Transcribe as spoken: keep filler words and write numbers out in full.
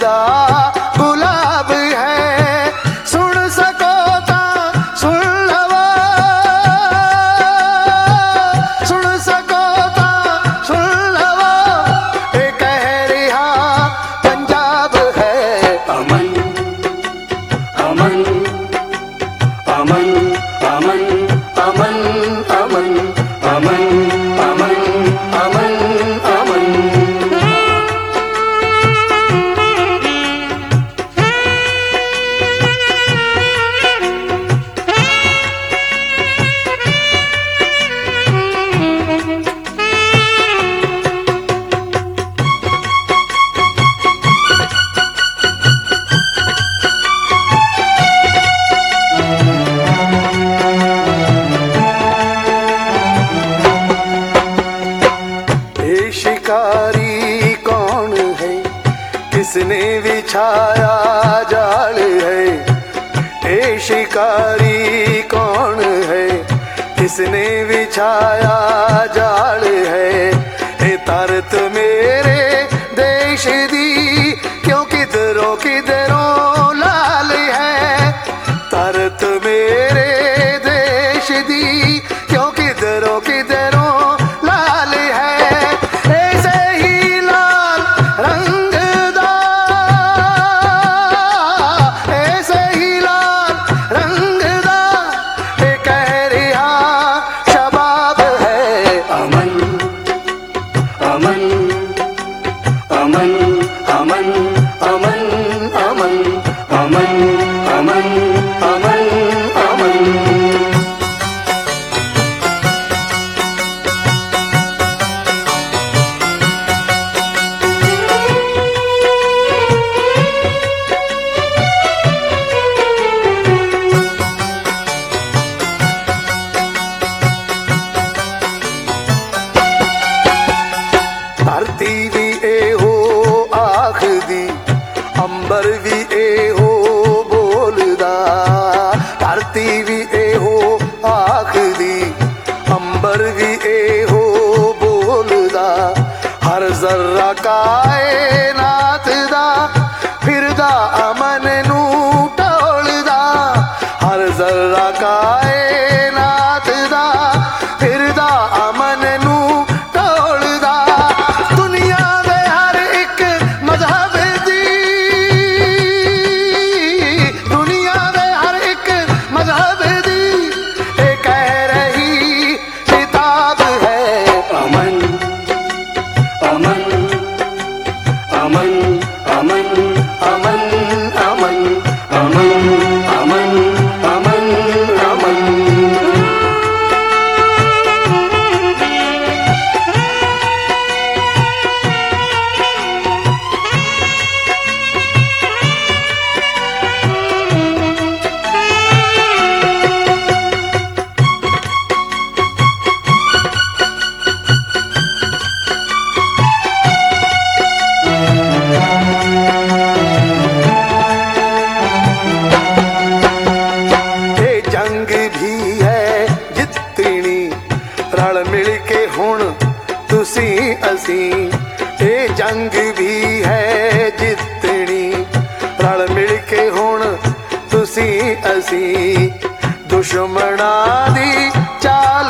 दा गुलाब है। सुन सको ता सुन लवो, सुन सको ता सुन लवो, ए कह रिहा पंजाब है। अमन अमन अमन अमन अमन अमन अमन अमन अमन अमन। शिकारी कौन है, किसने बिछाया जाल है। ए शिकारी कौन है, किसने बिछाया जाल है। ए तरत मेरे देश दी, क्यों किधरों किधरों लाल है। तरत मेरे देश दी, क्यों किधरों किधरों लाल है। अमन अमन अमन अमन अमन अमन अमन अमन अमन। धरती भी ए हो आखदी, अंबर भी ए हो बोलदा। धरती भी ए हो आखदी, अंबर भी ए हो बोलदा। हर जर्रा कायनात दा फिरदा अमन नू टोलदा। हर जर्रा कायनात दा फिरदा अमन नू टोलदा। दुनिया दे हर एक मजहब दी, दुनिया दे हर एक मजहब दी, ए कह रही किताब है। अमन अमन अमन अमन अमन अमन अमन अमन अमन अमन। जंग भी है जितनी रल मिल के हुण तुसी असी। ए जंग भी है जितनी रल मिल के हुण तुसी असी। दुश्मना दी चाल